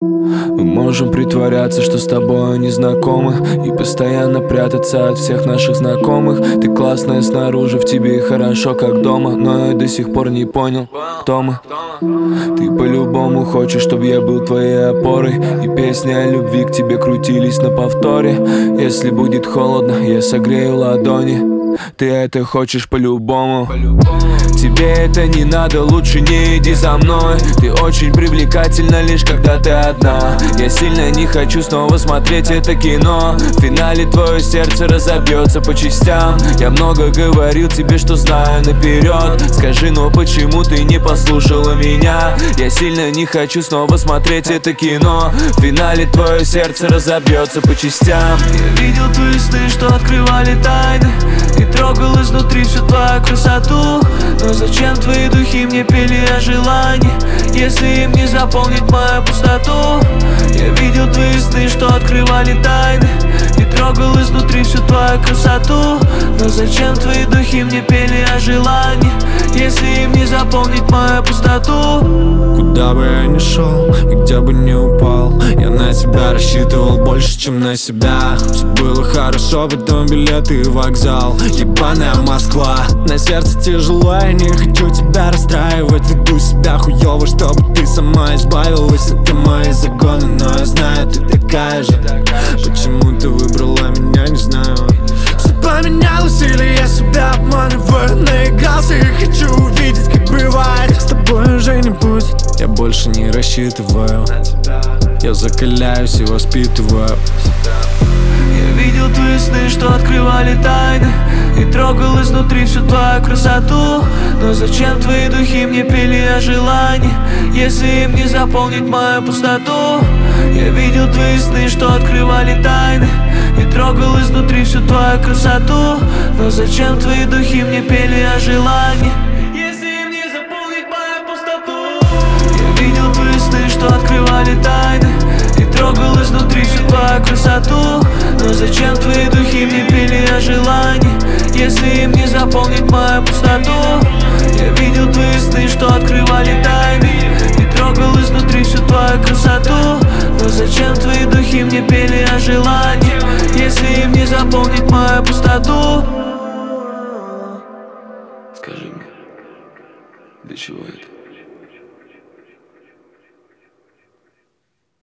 Мы можем притворяться, что с тобой не знакомы, и постоянно прятаться от всех наших знакомых. Ты классная снаружи, в тебе хорошо, как дома, но я до сих пор не понял, кто мы. Ты по-любому хочешь, чтобы я был твоей опорой, и песни о любви к тебе крутились на повторе. Если будет холодно, я согрею ладони. Ты это хочешь по-любому. Тебе это не надо, лучше не иди за мной. Ты очень привлекательна лишь когда ты одна. Я сильно не хочу снова смотреть это кино. В финале твое сердце разобьется по частям. Я много говорил тебе, что знаю наперед. Скажи, но почему ты не послушала меня? Я сильно не хочу снова смотреть это кино. В финале твое сердце разобьется по частям. Я видел твои сны, что открывали тайны, и трогал изнутри всю твою красоту. Но зачем твои духи мне пели о желании, если им не заполнить мою пустоту? Я видел твои сны, что открывали тайны, и трогал изнутри всю твою красоту. Но зачем твои духи мне пели о желании, если им не заполнить мою пустоту? Куда бы я ни шел и где бы ни упал, я на тебя рассчитывал больше, чем на себя. Все было хорошо, потом билеты и вокзал. Ебаная Москва, на сердце тяжело, я не хочу тебя расстраивать. Веду себя хуёво, чтобы ты сама избавилась. Это мои загоны, но я знаю, ты такая же. Почему ты выбрала меня, не знаю. Все поменялось или я себя обманываю? Наигрался и хочу увидеть, как бывает. С тобой уже не будет, я больше не рассчитываю. Я закаляюсь и воспитываю. Я видел твои сны, что открывали тайны, и трогал изнутри всю твою красоту. Но зачем твои духи мне пели о желании, если им не заполнить мою пустоту? Я видел твои сны, что открывали тайны, и трогал изнутри всю твою красоту. Но зачем твои духи мне пели о желании, если им не заполнить мою пустоту? Я видел твои сны, что открывали тайны, и трогал изнутри всю твою красоту. Но зачем твои духи мне пели о желании, если им не заполнить мою пустоту? Я видел твои сны, что открывали тайны, и трогал изнутри всю твою красоту. Но зачем твои духи мне пели о желании, если им не заполнить мою пустоту? Скажи мне, для чего это?